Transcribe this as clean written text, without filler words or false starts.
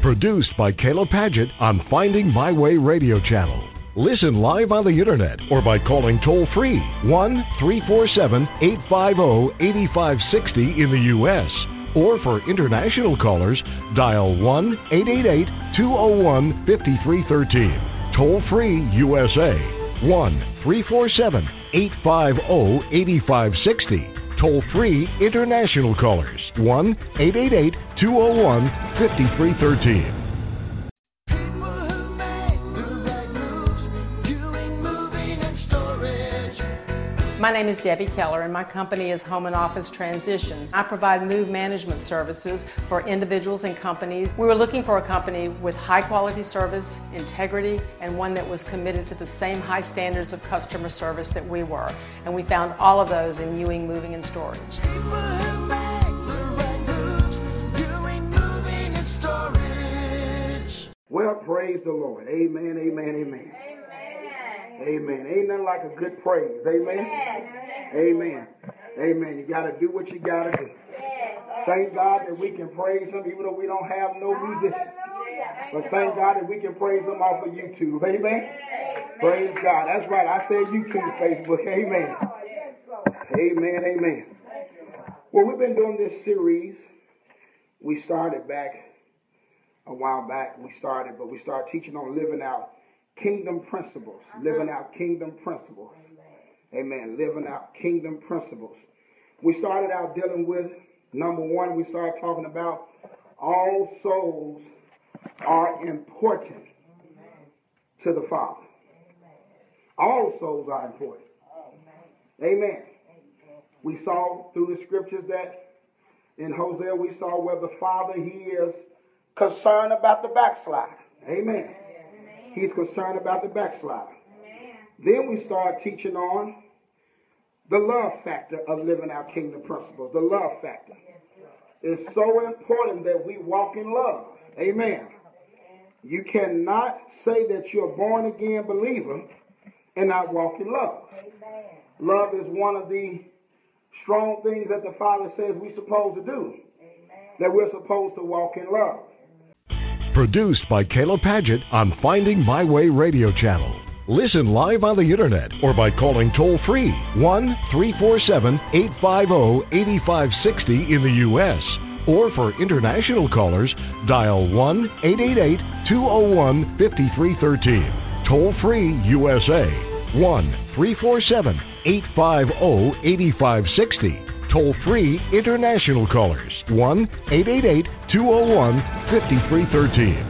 Produced by Kayla Padgett on Finding My Way Radio Channel. Listen live on the internet or by calling toll-free 1-347-850-8560 in the U.S. Or for international callers, dial 1-888-201-5313. Toll-free USA, 1-347-850-8560. Toll-free international callers, 1-888-201-5313. My name is Debbie Keller and my company is Home and Office Transitions. I provide move management services for individuals and companies. We were looking for a company with high quality service, integrity, and one that was committed to the same high standards of customer service that we were. And we found all of those in Ewing Moving and Storage. Well, praise the Lord. Amen, amen, amen. Amen. Ain't nothing like a good praise. Amen. Amen. Amen. You got to do what you got to do. Thank God that we can praise Him even though we don't have no musicians. But thank God that we can praise Him off of YouTube. Amen. Praise God. That's right. I said YouTube, Facebook. Amen. Amen. Amen. Well, we've been doing this series. We started back a while back. We started teaching on living out kingdom principles. Living out kingdom principles. Amen. Living out kingdom principles. We started out dealing with, number one, we started talking about all souls are important to the Father. All souls are important. Amen. We saw through the scriptures that in Hosea we saw where the Father, He is concerned about the backslider. Amen. He's concerned about the backslider. Then we start teaching on the love factor of living out kingdom principles. The love factor. It's so important that we walk in love. Amen. You cannot say that you're a born again believer and not walk in love. Love is one of the strong things that the Father says we're supposed to do. That we're supposed to walk in love. Produced by Kayla Padgett on Finding My Way Radio Channel. Listen live on the internet or by calling toll-free 1-347-850-8560 in the U.S. Or for international callers, dial 1-888-201-5313. Toll-free USA, 1-347-850-8560. Toll-free international callers, 1-888-201-5313.